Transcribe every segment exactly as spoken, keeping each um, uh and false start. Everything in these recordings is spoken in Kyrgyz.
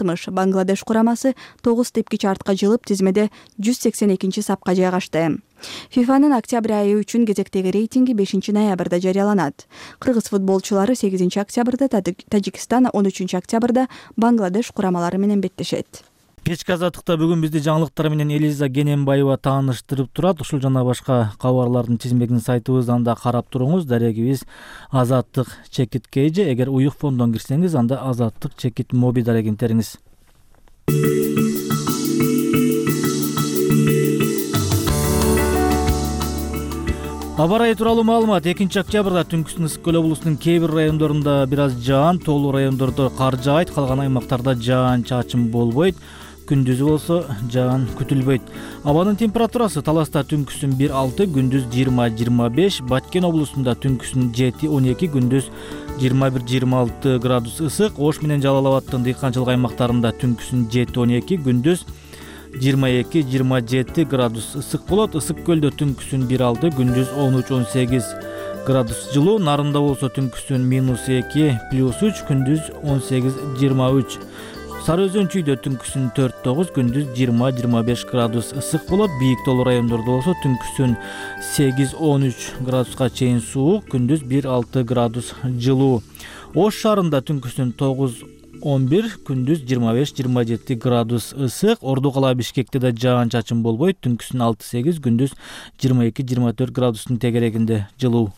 алтымыш. Бангладеш курамасы тогуз тепки чартка жылып, тизмеде жүз сексен экинчи сапка жайгашты. ФИФАнын октябрь айы үчүн кезектеги рейтинги бешинчи ноябрда жарыяланат. Кыргыз футболчулары сегизинчи октябрда, Тажикстан он үчүнчү октябрда Бангладеш курамалары менен беттешет. Кечки азаттыкта бүгүн бизди жаңылыктар менен Элиза Гененбаева тааныштырып турат. Ушул жана башка кабарлардын тизмегин сайтыбыздан да карап туруңуз. Дарегибиз Азаттык чекит кейже. Эгер уюк фондон кирсеңиз, анда Азаттык чекит моби дарегин териңиз. Аба ырайы тууралуу маалымат. экинчи октябрда түнкүсүн Ысык көл облусунун кээ бир райондорунда бир аз жаан, тоолуу райондордо кар жаайт, калган аймактарда жаан чачым болбойт. Күндүзү болсо жаан күтүлбөйт. Абанын температурасы Таласта түнкүсүн бир алты, күндүз жыйырма жыйырма беш, Баткен облусунда түнкүсүн жети он эки, күндүз жыйырма бир жыйырма алты градус ысык. Ош менен Жалал Абадтын дыйканчылык аймактарында түнкүсүн жети он эки, күндүз жыйырма эки жыйырма жети градус ысык болот. Ысык көлдө түнкүсүн бир алты, күндүз он үч он сегиз градус жылуу. Нарында болсо түнкүсүн минус эки плюс үч, күндүз он сегиз жыйырма үч. Сары Өзөн чүйдө түнкүсүн төрт тогуз, күндүз жыйырма жыйырма беш градус ысык болот. Бийик тоолуу райондордо болсо түнкүсүн сегиз он үч градуска чейин суук, күндүз бир алты градус жылуу. Ош шаарында түнкүсүн тогуз он бир, күндүз жыйырма беш жыйырма жети градус ысык. Орду кала Бишкекте да жаан чачым болбойт. Түнкүсүн алты сегиз, күндүз жыйырма эки жыйырма төрт градустун тегерегинде жылуу.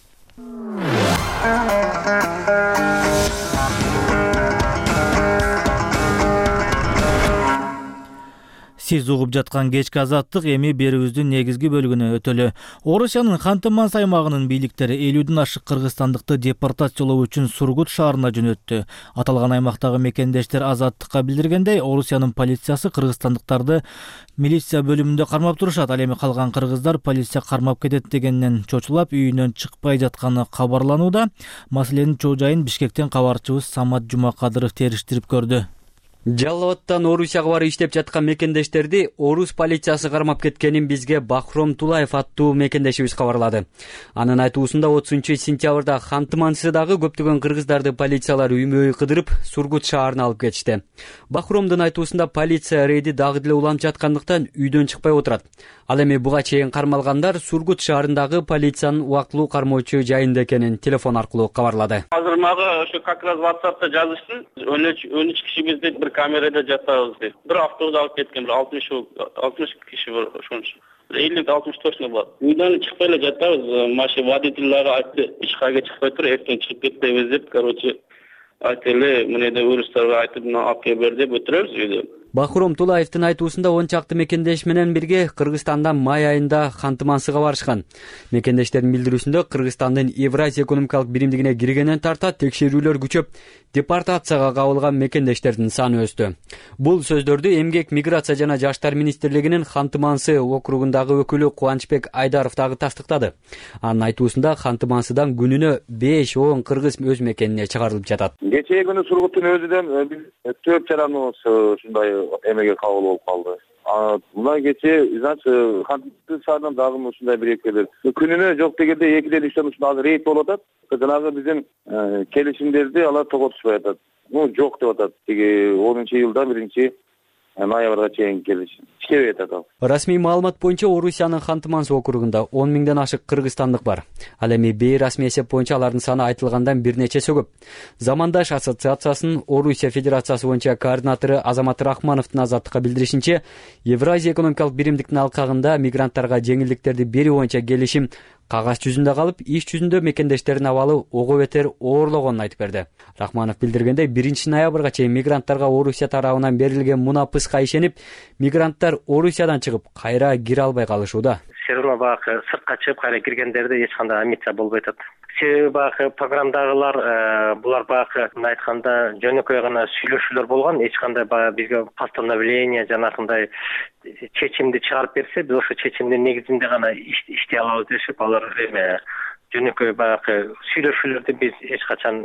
Сиз угуп жаткан кечки азаттык эми берүүбүздүн негизги бөлүгүнө өтөлү. Орусиянын Ханты-Мансы аймагынын бийликтери элүүдөн ашык кыргызстандыкты депортациялоо үчүн Сургут шаарына жөнөттү. Аталган аймактагы мекендештер Азаттыкка билдиргендей, Орусиянын полициясы кыргызстандыктарды милиция бөлүмүндө кармап турушат. Ал эми калган кыргыздар полиция кармап кетет дегенден чочулап, үйүнөн чыкпай жатканы кабарланууда. Маселенин чоо жайын Бишкектен кабарчыбыз Самат Жумакадыров териштирип көрдү. Жалал Абадтан Орусияга барып иштеп жаткан мекендештерди орус полициясы кармап кеткенин бизге Бахром Тулаев аттуу мекендешибиз кабарлады. Анын айтуусунда отузунчу сентябрда Ханты-Мансыдагы көптөгөн кыргыздарды полициялар үймө-үй кыдырып, Сургут шаарына алып кетишти. Бахромдун айтуусунда полиция рейди дагы деле уланып жаткандыктан үйдөн чыкпай отурат. Ал эми буга чейин кармалгандар Сургут шаарындагы полициянын убактылуу кармоочу жайында экенин телефон аркылуу кабарлады. Азыр мага ошо как раз WhatsApp'та жазышты. он үч киши бизде бир камерада жатабыз деп. Бир автобус алып кеткен, бир алтымыш алтымыш киши бар ошончо. элүү алтымыш точно болот. Үйдөн чыкпай эле жатабыз. Машина водительдери айтты, эч кайга чыкпай тур, эртең чыгып кетебиз деп, короче, айтеле, мындай урустарга айтып, алып кел бер деп өтүрөбүз үйдө. Бахром Тулаевдин айтуусунда он чакты мекендеш менен бирге Кыргызстандан май айында Ханты-Мансыга барышкан. Мекендештердин билдирүүсүндө Кыргызстандын Евразия экономикалык биримдигине киргенен тарта текшерүүлөр күчөп, депортацияга кабылган мекендештердин саны өстү. Бул сөздөрдү Эмгек, миграция жана жаштар министрлигинин Ханты-Мансы округундагы өкүлү Кубанычбек Айдаров дагы тастыктады. Анын айтуусунда Ханты-Мансыдан күнүнө беш он кыргыз өз мекенине чыгарылып жатат. Кечээ күнү Сургуттун өзүдөн төрт жараныбыз ушундай эмеге кабыл болуп калды. Мына кечээ, значит, Ханты шаарынан дагы ушундай бир экелер. Күнүнө жок дегенде экиден үчтөн ушундай рейд болуп атат. Жанагы биздин келишимдерди алар тоготушпай атат. Ну, жок деп атат. Тиги онунчу жылда биринчи ноябрга чейин келишим иштебей атат. Расмий маалымат боюнча Орусиянын Ханты-Мансы округунда он миңден ашык кыргызстандык бар. Ал эми бейрасмий эсеп боюнча алардын саны айтылгандан бир нечеси көп. Замандаш ассоциациясынын Орусия Федерациясы боюнча координатору Азамат Рахмановдун Азаттыкка билдиришинче, Евразия экономикалык биримдиктин алкагында мигранттарга жеңилдиктерди берүү боюнча келишим кагаз жүзүндө калып, иш жүзүндө мекендештердин абалы ого бетер оорлогонун айтып берди. Рахманов билдиргендей, биринчи ноябрга чейин мигранттарга Орусия тарабынан берилген мунапыска ишенип, мигранттар Орусиядан чыгып, кайра кире албай калышууда. Все равно баягы сыртка чыгып кайра киргендерде эч кандай амбиция болбой атат. Себеби баягы программдагылар булар баягы айтканда жөнөкөй гана сүйлөшүүлөр болгон, эч кандай баягы бизге постановление жанагындай чечимди чыгарып берсе, биз ошо чечимдин негизинде гана иштей алабыз дешип, алар эме жөнөкөй баягы сүйлөшүүлөрдү биз эч качан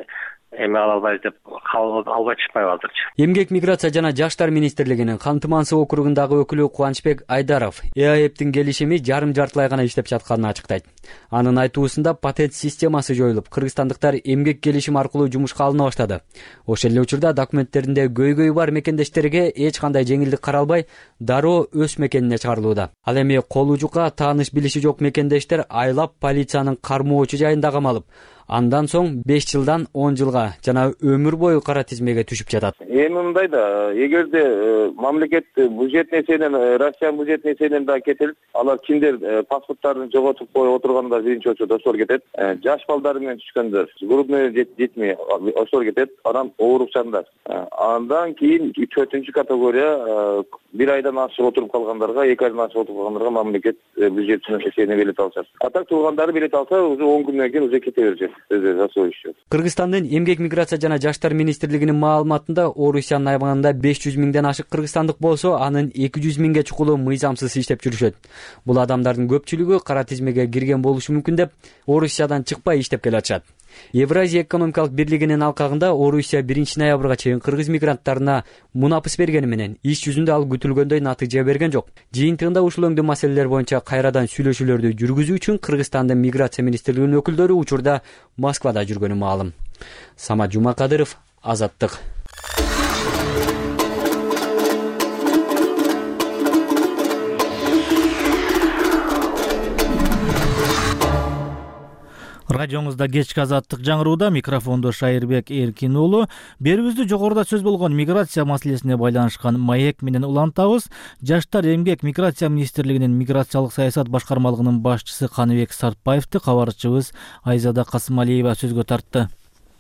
эме ала албайбыз деп албай чыкпайбы азырчы. Эмгек, миграция жана жаштар министрлигинин Канты-Мансып округундагы өкүлү Кубанычбек Айдаров ЭАЭптин келишими жарым жартылай гана иштеп жатканын ачыктайт. Анын айтуусунда патент системасы жоюлуп, кыргызстандыктар эмгек келишими аркылуу жумушка алына баштады. Ошол эле учурда документтеринде көйгөйү бар мекендештерге эч кандай жеңилдик каралбай, дароо өз мекенине чыгарылууда. Ал эми колу жука тааныш билиши жок мекендештер айлап полициянын кармоочу жайында камалып, андан соң беш жылдан он жылга жана өмүр бою кара тизмеге түшүп жатат. Эми мындай да, эгерде мамлекет бюджетин эсебинен, Россиянын бюджетин эсебинен да кетилип, алар кимдер паспорттарын жоготуп коюп отурганда биринчи очередь ошолор кетет. Жаш балдар менен түшкөндөр, группный детьми ошолор кетет. Анан оорукчандар. Андан кийин төртүнчү категория бир айдан ашык отуруп калгандарга, эки айдан ашык отуруп калгандарга мамлекет бюджетинин эсебинен билет алышат. А так туугандары билет алса, уже он күндөн кийин уже кете беришет. Кыргызстандын эмгек, миграция жана жаштар министрлигинин маалыматында Орусиянын аймагында беш жүз миңден ашык кыргызстандык болсо, анын эки жүз миңге чукулу мыйзамсыз иштеп жүрүшөт. Бул адамдардын көпчүлүгү кара тизмеге кирген болушу мүмкүн деп Орусиядан чыкпай иштеп келатышат. Евразия экономикалык бирлигинин алкагында Орусия биринчи ноябрга чейин кыргыз мигранттарына мунапыс бергени менен иш жүзүндө ал күтүлгөндөй натыйжа берген жок. Жыйынтыгында ушул өңдүү маселелер боюнча кайрадан сүйлөшүүлөрдү жүргүзүү үчүн Кыргызстандын миграция министрлигинин өкүлдөрү учурда Москвада жүргөнү маалым. Самат Жумакадыров, Азаттык. Радиоңузда кечки Азаттык жаңырууда, микрофондо Шайырбек Эркин уулу. Берүүбүздү жогоруда сөз болгон миграция маселесине байланышкан маек менен улантабыз. Жаштар, эмгек, миграция министрлигинин миграциялык саясат башкармалыгынын башчысы Каныбек Сартбаевди кабарчыбыз Айзада Касымалиева сөзгө тартты.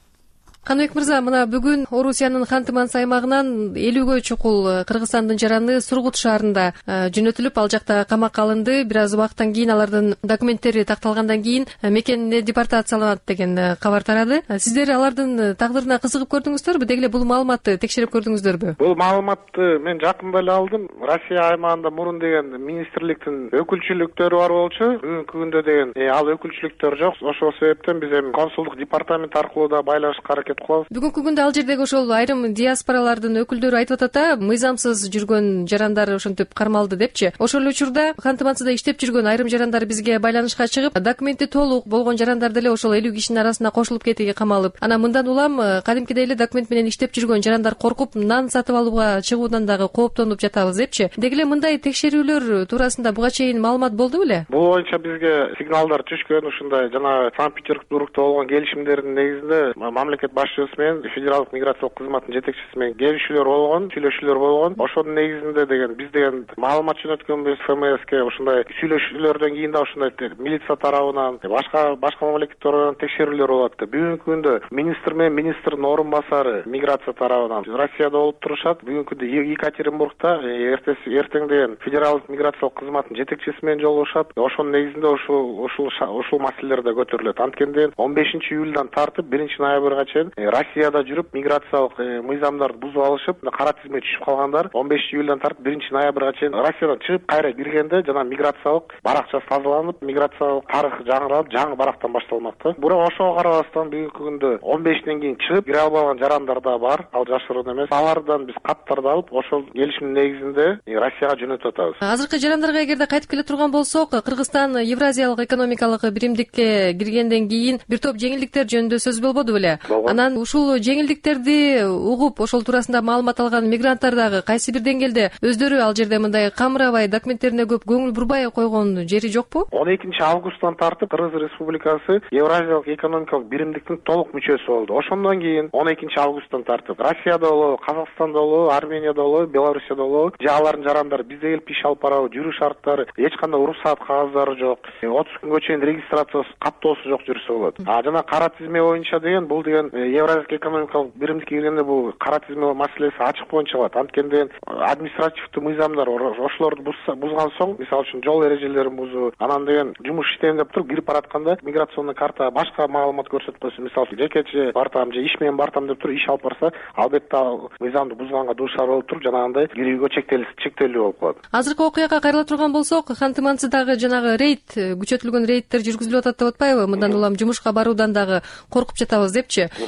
Каныбек мырза, мына бүгүн Орусиянын Канты-Мансып аймагынан элүүгө чукул Кыргызстандын жараны Сургут шаарында жөнөтүлүп, ал жакта камакка алынды. Бир аз убакыттан кийин алардын документтери такталгандан кийин мекенине депортацияланат деген кабар тарады. Сиздер алардын тагдырына кызыгып көрдүңүздөрбү? Деги эле бул маалыматты текшерип көрдүңүздөрбү? Бул маалыматты мен жакында эле алдым. Россия аймагында мурун деген министрликтин өкүлчүлүктөрү бар болчу. Бүгүнкү күндө деген ал өкүлчүлүктөр жок. Ошол себептен биз эми консулдук департамент аркылуу да байланышка аракет кылабыз. Бүгүнкү күндө ал жердеги ошол айрым диаспоралардын өкүлдөрү айтып атат да, мыйзамсыз жүргөн жарандар ошентип кармалды депчи. Ошол эле учурда Канты-Мансыпта иштеп жүргөн айрым жарандар бизге байланышка чыгып, документи толук болгон жарандар деле ошол элүү кишинин арасына кошулуп кетиги камалып, анан мындан улам кадимкидей эле документ менен иштеп жүргөн жарандар коркуп, нан сатып алууга чыгуудан дагы кооптонуп жатабыз депчи. Деги эле мындай текшерүүлөр туурасында буга чейин маалымат болду беле? Бул боюнча бизге сигналдар түшкөн, ушундай жана Санкт-Петербургда болгон келишимдердин негизинде мамлекет башчысы менен федералдык миграциялык кызматтын жетекчиси менен келишүүлөр болгон, сүйлөшүүлөр болгон. Ошонун негизинде деген биз деген маалымат жөнөткөнбүз ФМСке. Ушундай сүйлөшүүлөрдөн кийин да ушундай милиция тарабынан, башка башка мамлекеттер тарабынан текшерүүлөр болот. Бүгүнкү күндө министр менен министрдин орун басары миграция тарабынан Россияда болуп турушат. Бүгүнкү күндө Екатеринбургда, эртеси эртең деген федералдык миграциялык кызматтын жетекчиси менен жолугушат. Ошонун негизинде ушул ушул ушул маселелер да көтөрүлөт. Анткенде он бешинчи июлдан тартып биринчи ноябрга чейин Россияда жүрүп миграциялык мыйзамдарды бузуп алышып, кара тизмеге түшүп калгандар он бешинчи июлдан тартып биринчи ноябрга чейин Россиядан чыгып кайра киргенде жана миграциялык баракчасы тазаланып, миграциялык тарых жаңыралып, жаңы барактан башталмак. Бирок ошого карабастан бүгүнкү күндө он бештен кийин чыгып кире албаган жарандар да бар, ал жашыруун эмес. Алардан биз каттарды алып, ошол келишимдин негизинде Россияга жөнөтүп атабыз. Азыркы жарандарга эгерде кайтып келе турган болсок, Кыргызстан Евразиялык экономикалык биримдикке киргенден кийин бир топ жеңилдиктер жөнүндө сөз болбоду беле? Анан ушул жеңилдиктерди угуп, ошол туурасында маалымат алган мигранттар дагы кайсы бир деңгээлде өздөрү ал жерде мындай камырабай, документтерине көп көңүл бурбай койгон жери жокпу? он экинчи августтан тартып Кыргыз Республикасы Евразиялык экономикалык биримдиктин толук мүчөсү болду. Ошондон кийин он экинчи августтан тартып Россияда болобу, Казакстанда болобу, Арменияда болобу, Белоруссияда болобу, же алардын жарандары бизде келип иш алып барабы, жүрүү шарттары, эч кандай уруксаат кагаздары жок, отуз күнгө чейин регистрациясы каттоосу жок жүрсө болот. А жана кара тизме боюнча деген бул деген Евразиялык экономикалык биримдикке киргенде бул кара тизме маселеси ачык боюнча калат. Анткенде административдүү мыйзамдар ошолорду бузган соң, мисалы үчүн жол эрежелерин бузуу, анан деген жумуш иштейм деп туруп кирип баратканда миграционный карта башка маалымат көрсөтүп койсо, мисалы жекече бартам же иш менен бартам деп туруп иш алып барса, албетте мыйзамды бузганга дуушар болуп туруп жанагындай кирүүгө чектелүү болуп калат. Азыркы окуяга кайрыла турган болсок, Канты-Мансыпдагы жанагы рейд, күчөтүлгөн рейдтер жүргүзүлүп атат деп атпайбы? Мындан улам жумушка баруудан дагы коркуп жатабыз депчи.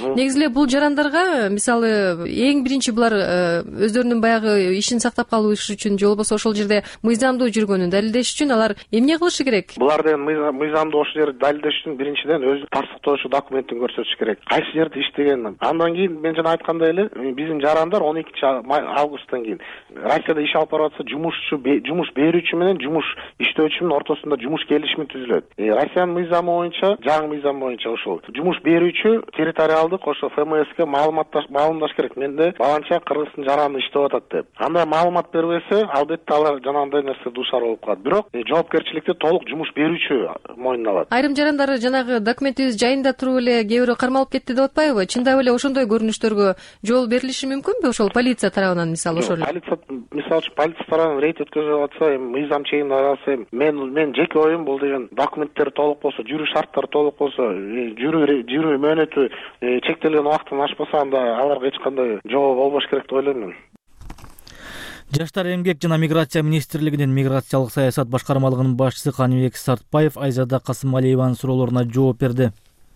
негизи эле бул жарандарга мисалы эң биринчи булар өздөрүнүн баягы ишин сактап калыш үчүн же болбосо ошол жерде мыйзамдуу жүргөнүн далилдеш үчүн алар эмне кылышы керек? Булар деген мыйзамдуу ошол жерде далилдеш үчүн биринчиден өзү тастыктоочу документин көрсөтүш керек. Кайсы жерде иштегенин. Андан кийин мен жана айткандай эле биздин жарандар он экинчи августтан кийин Россияда иш алып барып атса, жумушчу жумуш берүүчү менен жумуш иштөөчүнүн ортосунда жумуш келишими түзүлөт. Россиянын мыйзамы боюнча, жаңы мыйзам боюнча ошол жумуш берүүчү территориалдык ошо эф эм эске маалыматташ маалымдаш керек. Менде баланча кыргыздын жараны иштеп атат деп. Андай маалымат бербесе, албетте алар жанагындай нерсе дуушар болуп калат. Бирок жоопкерчиликти толук жумуш берүүчү мойнуна алат. Айрым жарандар жанагы документибиз жайында туруп эле кээ бирөө кармалып кетти деп атпайбы? Чындап эле ошондой көрүнүштөргө жол берилиши мүмкүнбү? Ошол полиция тарабынан мисалы ошол эле. Полиция мисалы үчүн полиция тарабынан рейд өткөзүп атса, эми мыйзам чегинде арасы мен мен жеке оюм бул деген документтер толук болсо, жүрүү шарттары толук болсо, жүрүү жүрүү мөөнөтү чектелген убакыттан ашпаса, анда аларга эч кандай жоо болбош керек деп ойлойм мен. Жаштар, эмгек жана миграция министрлигинин миграциялык саясат башкармалыгынын башчысы Каныбек Сартбаев Айзада Касымалиеванын суроолоруна жооп берди.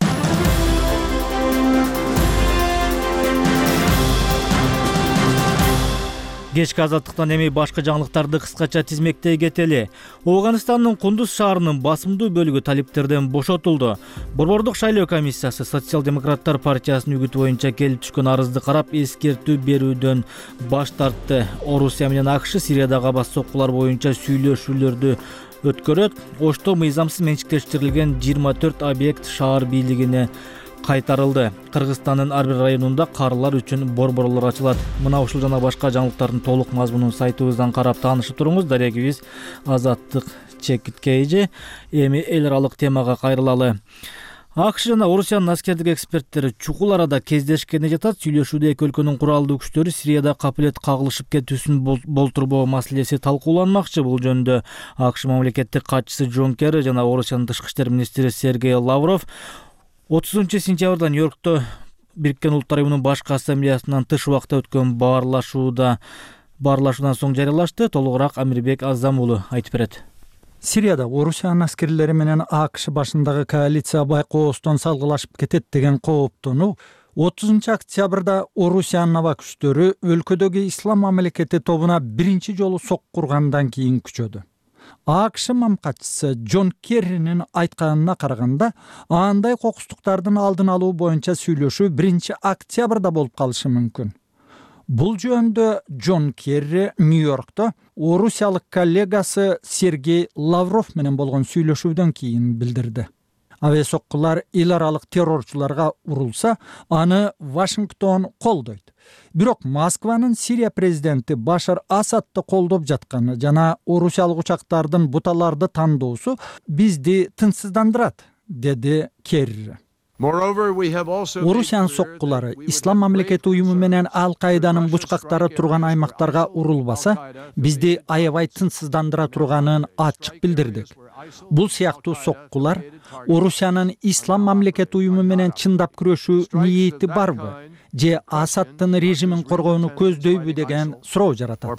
Кечки азаттыктан эми башка жаңылыктарды кыскача тизмектей кетели. Ооганстандын Кундуз шаарынын басымдуу бөлүгү талиптерден бошотулду. Борбордук шайлоо комиссиясы Социал-демократтар партиясынын үгүтү боюнча келип түшкөн арызды карап эскертүү берүүдөн баш тартты. Орусия менен АКШ Сириядагы абас соккулар боюнча сүйлөшүүлөрдү өткөрөт. Ошто мыйзамсыз менчиктештирилген жыйырма төрт объект шаар бийлигине кайтарылды. Кыргызстандын ар бир районунда карылар үчүн борборлор ачылат. Мына ушул жана башка жаңылыктардын толук мазмунун сайтыбыздан карап таанышып туруңуз. Дарегибиз Азаттык чекиткейи. Эми эл аралык темага кайрылалы. АКШ жана Орусиянын аскердик эксперттери чукул арада кездешкени жатат. Сүйлөшүүдө эки өлкөнүн куралдуу күчтөрү Сирияда капилет кагылышып кетүүсүн болтурбоо маселеси талкууланмакчы. Бул жөнүндө АКШ мамлекеттик катчысы Джон Керри жана Орусиянын тышкы иштер министри Сергей Лавров отузунчу сентябрда Нью-Йоркто Бириккен Улуттар уюмунун башкы ассамблеясынан тыш убакта өткөн баарлашууда баарлашуудан соң жарыялашты. Толугураак Амирбек Азам уулу айтып берет. Сирияда Орусиянын аскерлери менен АКШ башындагы коалиция байкоостон салгылашып кетет деген кооптонуу отузунчу октябрда Орусиянын аба күчтөрү өлкөдөгү ислам мамлекети тобуна биринчи жолу сок кургандан кийин күчөдү. АКШ мамкатчысы Джон Керринин айтканына караганда, андай кокустуктардын алдын алуу боюнча сүйлөшүү биринчи октябрда болуп калышы мүмкүн. Бул жөнүндө Джон Керри Нью-Йоркто орусиялык коллегасы Сергей Лавров менен болгон сүйлөшүүдөн кийин билдирди. Авиа соккулар эл аралык террорчуларга урулса, аны Вашингтон колдойт. Бирок Москванын Сирия президенти Башар Асадты колдоп жатканы жана орусиялык учактардын буталарды тандоосу бизди тынчсыздандырат, деди Керри. Орусиянын соккулары Ислам мамлекети уюму менен Ал-Каиданын бучкактары турган аймактарга урулбаса, бизди аябай тынчсыздандыра турганын ачык билдирдик. Бул сыяктуу соккулар Орусиянын Ислам мамлекети уюму менен чындап күрөшүү ниети барбы? Же Асадтын режимин коргоону көздөйбү деген суроо жаратат.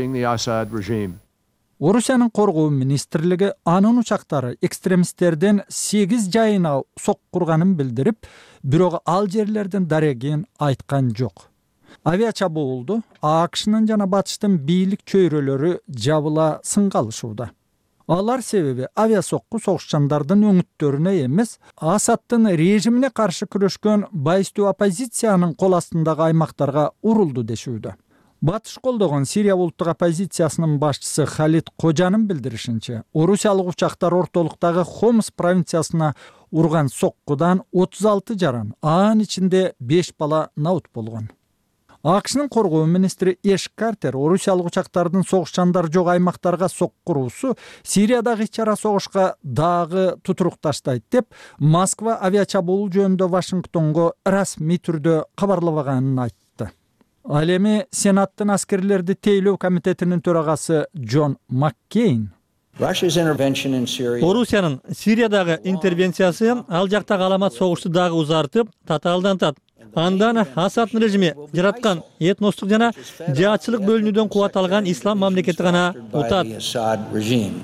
Орусиянын коргоо министрлиги анын учактары экстремисттердин сегиз жайына сок курганын билдирип, бирок ал жерлердин дарегин айткан жок. Авиа чабуулду АКШнын жана батыштын бийлик чөйрөлөрү жабыла сынга алышууда. Алар себеби авиа сокку согушчандардын өңүттөрүнө эмес, Асадтын режимине каршы күрөшкөн байыстуу оппозициянын кол астындагы аймактарга урулду дешүүдө. Батыш колдогон Сирия улуттук оппозициясынын башчысы Халид Кожанын билдиришинче, орусиялык учактар ортолуктагы Хомс провинциясына урган соккудан отуз алты жаран, анын ичинде беш бала наут болгон. АКШнын коргоо министри Эш Картер орусиялык учактардын согушчандар жок аймактарга сок куруусу Сириядагы ич-чара согушка дагы тутурук таштайт деп, Москва авиа чабуул жөнүндө Вашингтонго расмий түрдө кабарлабаганын айтты. Ал эми Сенаттын аскерлерди тейлөө комитетинин төрагасы Джон Маккейн Орусиянын Сириядагы интервенциясы ал жактагы аламат согушту дагы узартып, татаалдантат. Андан Асадтын режими жараткан этностук жана жаатчылык бөлүнүүдөн кубат алган ислам мамлекети гана утат,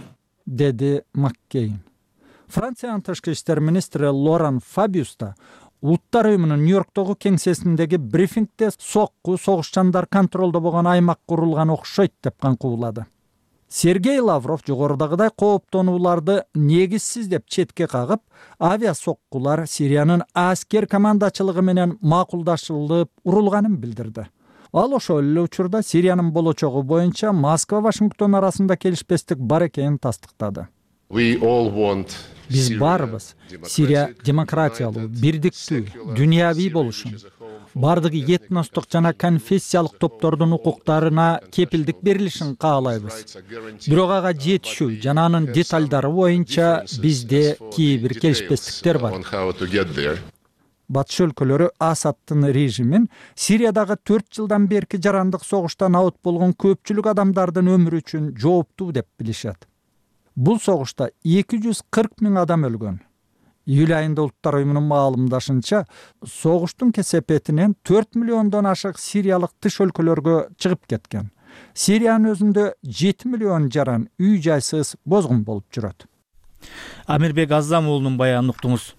деди Маккейн. Франциянын тышкы иштер министри Лоран Фабиус да Улуттар уюмунун Нью-Йорктогу кеңсесиндеги брифингде сокку согушчандар контролдо болгон аймак курулган окшойт деп каңкуулады. Сергей Лавров жогорудагыдай кооптонууларды негизсиз деп четке кагып, авиа соккулар Сириянын аскер командачылыгы менен макулдашылып урулганын билдирди. Ал ошол эле учурда Сириянын болочогу боюнча Москва Вашингтон арасында келишпестик бар экенин тастыктады. Биз баарыбыз Сирия демократиялуу, бирдиктүү, дүйнөви болушун, бардыгы этностук жана конфессиялык топтордун укуктарына кепилдик берилишин каалайбыз. Бирок ага жетишүү жана анын деталдары боюнча бизде кээ бир келишпестиктер бар. Батыш өлкөлөрү Асадтын режимин Сириядагы төрт жылдан берки жарандык согуштан абут болгон көпчүлүк адамдардын өмүрү үчүн жооптуу деп билишет. Бул согушта эки жүз кырк миң адам өлгөн. Июль айында Улуттар уюмунун маалымдашынча, согуштун кесепетинен төрт миллиондон ашык сириялык тыш өлкөлөргө чыгып кеткен. Сириянын өзүндө жети миллион жаран үй жайсыз бозгун болуп жүрөт. Амирбек Азам уулунун баянын уктуңуз.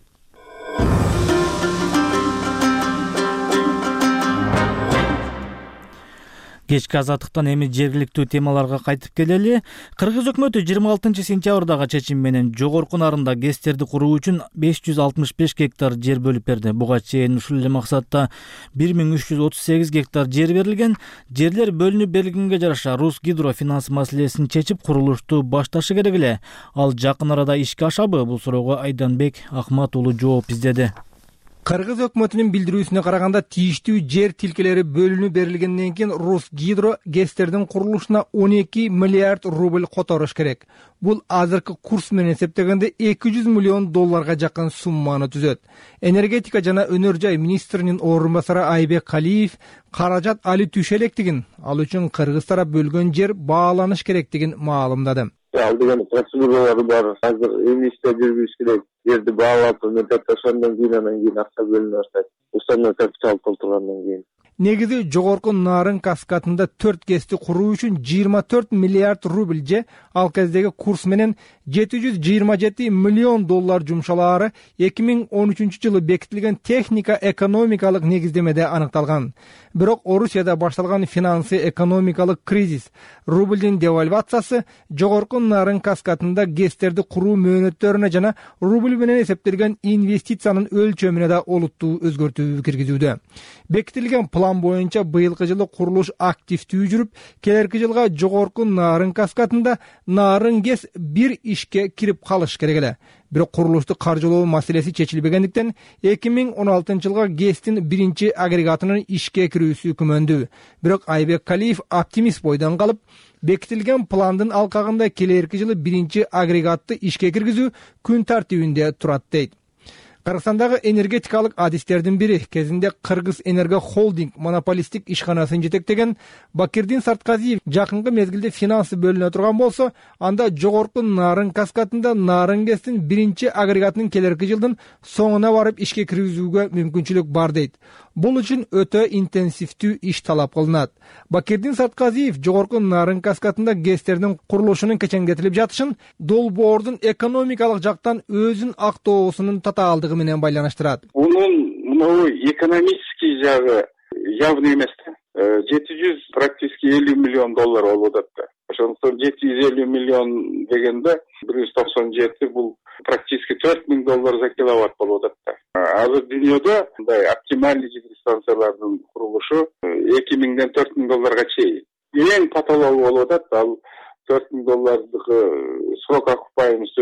Кечки азаттыктан эми жергиликтүү темаларга кайтып келели. Кыргыз өкмөтү жыйырма алтынчы сентябрдагы чечим менен Жогорку Нарында гэстерди куруу үчүн беш жүз алтымыш беш гектар жер бөлүп берди. Буга чейин ушул эле максатта бир миң үч жүз отуз сегиз гектар жер берилген. Жерлер бөлүнүп берилгенге жараша Русгидро финанс маселесин чечип курулушту башташы керек эле. Ал жакын арада ишке ашабы? Бул суроого Айданбек Акмат уулу жооп издеди. Кыргыз өкмөтүнүн билдирүүсүнө караганда тийиштүү жер тилкелери бөлүнүп берилгенден кийин Русгидро гэстердин курулушуна он эки миллиард рубль которуш керек. Бул азыркы курс менен эсептегенде эки жүз миллион долларга жакын сумманы түзөт. Энергетика жана өнөр жай министринин орун басары Айбек Калиев каражат али түшө электигин, ал үчүн кыргыз тарап бөлгөн жер бааланыш керектигин маалымдады. Ал деген процедуралары бар. Азыр эмнисте жүргүзүш керек. Жерди баалап, мөтөт ошондон кийин анан кийин акча бөлүнө баштайт. Установа капитал толтургандан кийин. Негизи Жогорку Нарын каскадында төрт гэсти куруу үчүн жыйырма төрт миллиард рубль же ал кездеги курс менен жети жүз жыйырма жети миллион доллар жумшалаары эки миң он үчүнчү жылы бекитилген техника экономикалык негиздемеде аныкталган. Бирок Орусияда башталган финансы экономикалык кризис, рубльдин девальвациясы Жогорку Нарын каскадында гэстерди куруу мөөнөттөрүнө жана рубль менен эсептелген инвестициянын өлчөмүнө да олуттуу өзгөртүү киргизүүдө. Бекитилген план боюнча быйылкы жылы курулуш активдүү жүрүп, келерки жылга Жогорку Нарын каскадында Нарын гэс бир ишке кирип калыш керек эле. Бирок курулушту каржылоо маселеси чечилбегендиктен эки миң он алтынчы жылга гэстин биринчи агрегатынын ишке кирүүсү күмөндүү. Бирок Айбек Калиев оптимист бойдон калып, бекитилген пландын алкагында келерки жылы биринчи агрегатты ишке киргизүү күн тартибинде турат дейт. Кыргызстандагы энергетикалык адистердин бири кезинде Кыргыз Энерго Холдинг монополисттик ишканасын жетектеген Бакирдин Сартказиев жакынкы мезгилде финансы бөлүнө турган болсо, анда Жогорку Нарын каскадында Нарын гэстин биринчи агрегатынын келерки жылдын соңуна барып ишке киргизүүгө мүмкүнчүлүк бар дейт. Бул үчүн өтө интенсивдүү иш талап кылынат. Бакирдин Сартказиев Жогорку Нарын каскадында гэстердин курулушунун кечеңдетилип жатышын долбоордун экономикалык жактан өзүн актоосунун татаалдыгы менен байланыштырат. Мунун мынау экономический жагы явный эмес. жети жүз практически элүү миллион доллар болуп атат. Ошондуктан жети жүз элүү миллион дегенде бир жүз токсон жети бул практически төрт миң доллар за киловатт болуп атат. Азыр дүйнөдө мындай оптимальный гидростанциялардын курулушу эки миңден төрт миң долларга чейин. Эң патологу болуп атат, ал төрт миң доллардыкы срок окупаемости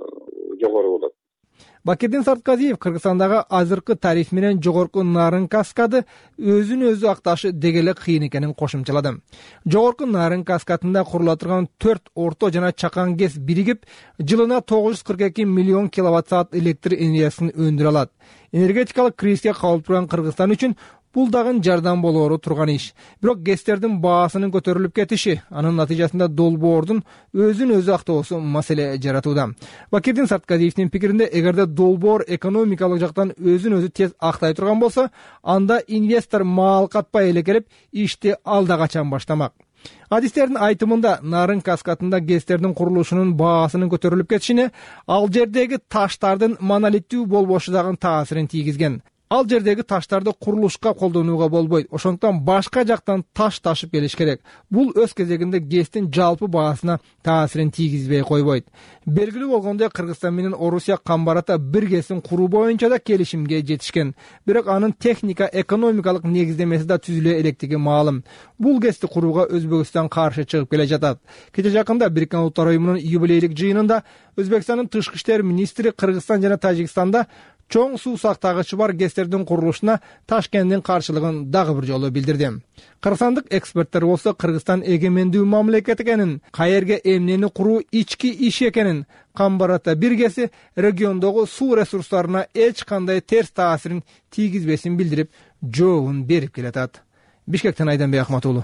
өтө жогору болот. Бакирдин Сартказиев Кыргызстандагы азыркы тариф менен Жогорку Нарын каскады өзүн өзү акташы дегеле кыйын экенин кошумчалады. Жогорку Нарын каскадында курула турган төрт орто жана чакан гэс биригип, жылына тогуз жүз кырк эки миллион киловатт саат электр энергиясын өндүрө алат. Энергетикалык кризиске калып турган Кыргызстан үчүн бул дагы жардам болоору турган иш. Бирок гэстердин баасынын көтөрүлүп кетиши, анын натыйжасында долбоордун өзүн өзү актоосу маселе жаратууда. Бакирдин Сартказиевдин пикиринде, эгерде долбоор экономикалык жактан өзүн өзү тез актай турган болсо, анда инвестор маал катпай эле келип, ишти алда качан баштамак. Адистердин айтымында Нарын каскадында гэстердин курулушунун баасынын көтөрүлүп кетишине ал жердеги таштардын монолиттүү болбошу дагы таасирин тийгизген. Ал жердеги таштарды курулушка колдонууга болбойт. Ошондуктан башка жактан таш ташып келиш керек. Бул өз кезегинде ГЭСтин жалпы баасына таасирин тийгизбей койбойт. Белгилүү болгондой, Кыргызстан менен Орусия Камбарата бир ГЭСин куруу боюнча да келишимге жетишкен. Бирок анын техника, экономикалык негиздемеси да түзүлө электиги маалым. Бул ГЭСти курууга Өзбекстан каршы чыгып келе жатат. Кече жакында Бириккен Улуттар уюмунун юбилейлик жыйынында Өзбекстандын тышкы иштер министри Кыргызстан жана Тажикстанда чоң суу сактагычы бар ГЭСтердин курулушуна Ташкенттин каршылыгын дагы бир жолу билдирди. Кыргызстандык эксперттер болсо Кыргызстан эгемендүү мамлекет экенин, каерге эмнени куруу ички иш экенин, Камбарата бир ГЭСи региондогу суу ресурстарына эч кандай терс таасирин тийгизбесин билдирип, жообун берип келатат. Бишкектен Айданбек Ахматуулу.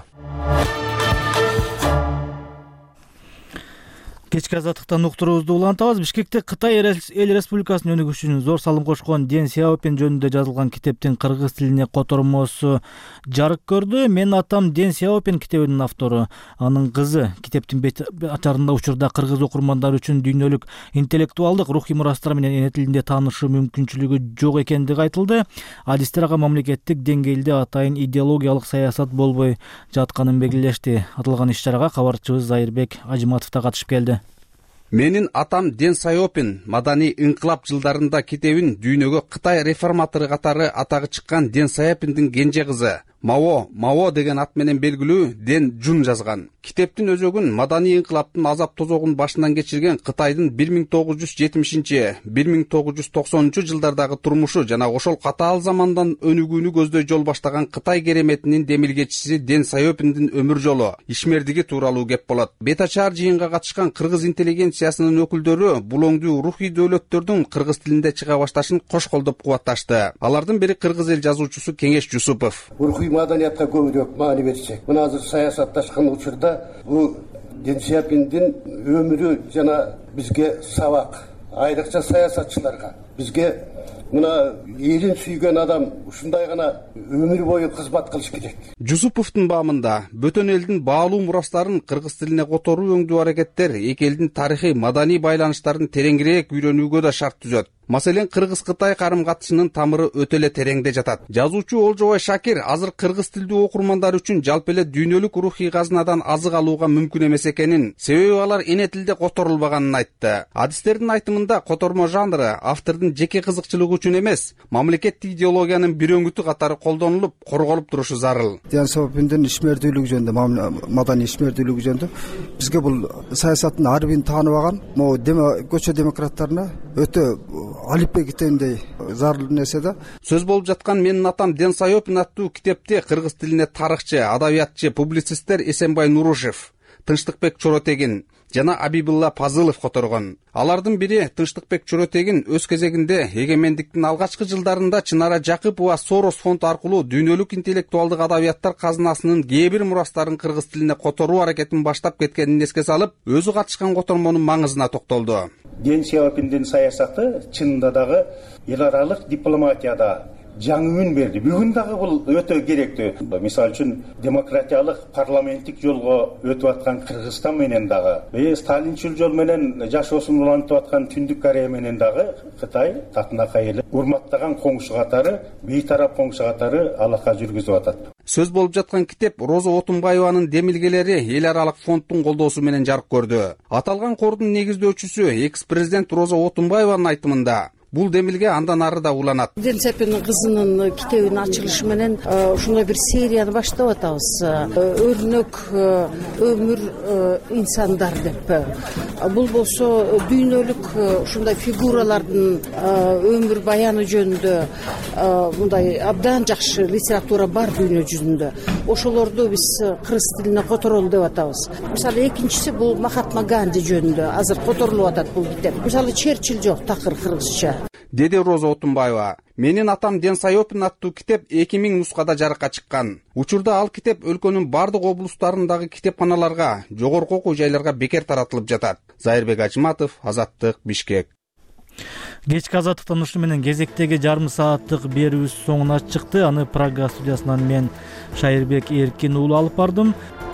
Кечки азаттыктан уктуруубузду улантабыз. Бишкекте Кытай эл республикасынын өнүгүшүнө зор салым кошкон Дэн Сяопин жөнүндө жазылган китептин кыргыз тилине котормосу жарык көрдү. Мен атам Дэн Сяопин китебинин автору. Анын кызы китептин бет ачарында учурда кыргыз окурмандар үчүн дүйнөлүк интеллектуалдык рухий мурастар менен эне тилинде таанышуу мүмкүнчүлүгү жок экендиги айтылды. Адистер ага мамлекеттик деңгээлде атайын идеологиялык саясат болбой жатканын белгилешти. Аталган иш-чарага кабарчыбыз Зайырбек Ажыматов да катышып келди. Менин атам Дэн Сяопин маданий инкылап жылдарында китебин дүйнөгө Кытай реформатору катары атагы чыккан Дэн Сяопиндин кенже кызы Мао Мао деген ат менен белгилүү Дэн Жун жазган. Китептин өзөгүн маданий инкылаптын азап тозогун башынан кечирген Кытайдын бир миң тогуз жүз жетимишинчи — бир миң тогуз жүз токсонунчу жылдардагы турмушу жана ошол катаал замандан өнүгүүнү көздөй жол баштаган Кытай кереметинин демилгечиси Дэн Сяопиндин өмүр жолу, ишмердиги тууралуу кеп болот. Бет ачар жыйынга катышкан кыргыз интеллигенциясынын өкүлдөрү бул оңдуу рухий дөөлөттөрдүн кыргыз тилинде чыга башташын кош колдоп кубатташты. Алардын бири кыргыз эл жазуучусу Кеңеш Жусупов. Маданиятка көбүрөөк маани берсек, мына азыр саясатташкан учурда бул Дэн Сяопиндин өмүрү жана бизге сабак, айрыкча саясатчыларга, бизге мына элин сүйгөн адам ушундай гана өмүр бою кызмат кылыш керек. Жусуповдун баамында бөтөн элдин баалуу мурастарын кыргыз тилине которуу өңдүү аракеттер эки элдин тарыхый маданий байланыштарын тереңирээк үйрөнүүгө да шарт түзөт. Маселен, Кыргыз-Кытай карым-катышынын тамыры өтө эле тереңде жатат. Жазуучу Олжобой Шакир азыр кыргыз тилдүү окурмандар үчүн жалпы эле дүйнөлүк рухий казынадан азык алууга мүмкүн эмес экенин, себеби алар эне тилде которулбаганын айтты. Адистердин айтымында котормо жанры автордун жеке кызыкчылыгы үчүн эмес, мамлекеттик идеологиянын бир өңүтү катары колдонулуп, корголуп турушу зарыл. Дэн Сяопиндин ишмердүүлүгү жөнүндө, маданий ишмердүүлүгү жөнүндө бизге бул саясаттын ар бирин тааныбаган, могу көчө демократтарына өтө Алиппе китебиндей зарыл нерсе да. Сөз болуп жаткан Менин атам Дэн Сяопин аттуу китепти кыргыз тилине тарыхчы, адабиятчы, публицисттер Эсенбай Нурушев, Тынчтыкбек Чоротегин жана Абибулла Пазылов которгон. Алардын бири Тынчтыкбек Чоротегин өз кезегинде эгемендиктин алгачкы жылдарында Чынара Жакыпова Сорос фонд аркылуу дүйнөлүк интеллектуалдык адабияттар казынасынын кээ бир мурастарын кыргыз тилине которуу аракетин баштап кеткенин эске салып, өзү катышкан котормонун маңызына токтолду. Дэн Сяопиндин саясаты чынында дагы эл аралык дипломатияда жаңы үн берди. Бүгүн дагы бул өтө керектүү. Мисалы үчүн демократиялык парламенттик жолго өтүп аткан Кыргызстан менен дагы, э сталинчил жол менен жашоосун улантып аткан Түндүк Корея менен дагы Кытай татына кайрылып, урматтаган коңшу катары, бейтарап коңшу катары алака жүргүзүп атат. Сөз болуп жаткан китеп Роза Отунбаеванын демилгелери эл аралык фонддун колдоосу менен жарык көрдү. Аталган кордун негиздөөчүсү экс-президент Роза Отунбаеванын айтымында бул демилге андан ары да уланат. Дэн Сяопин кызынын китебинин ачылышы менен ушундай бир серияны баштап атабыз. Өрнөк өмүр инсандар деп. Бул болсо дүйнөлүк ушундай фигуралардын өмүр баяны жөнүндө мындай абдан жакшы литература бар дүйнө жүзүндө. Ошолорду биз кыргыз тилине которолу деп атабыз. Мисалы экинчиси бул Махатма Ганди жөнүндө азыр которулуп атат бул китеп. Мисалы Черчилль жок такыр кыргызча. Деди Роза Отунбаева. Менин атам Дэн Сяопин аттуу китеп эки миң нускада жарыкка чыккан. Учурда ал китеп өлкөнүн бардык облустарындагы китепканаларга, жогорку окуу жайларга бекер таратылып жатат. Зайырбек Ажыматов, Азаттык, Бишкек. Кечки азаттыктан ушуну менен кезектеги жарым сааттык берүүбүз соңуна чыкты. Аны Прага студиясынан мен Шайырбек Эркин уулу алып бардым.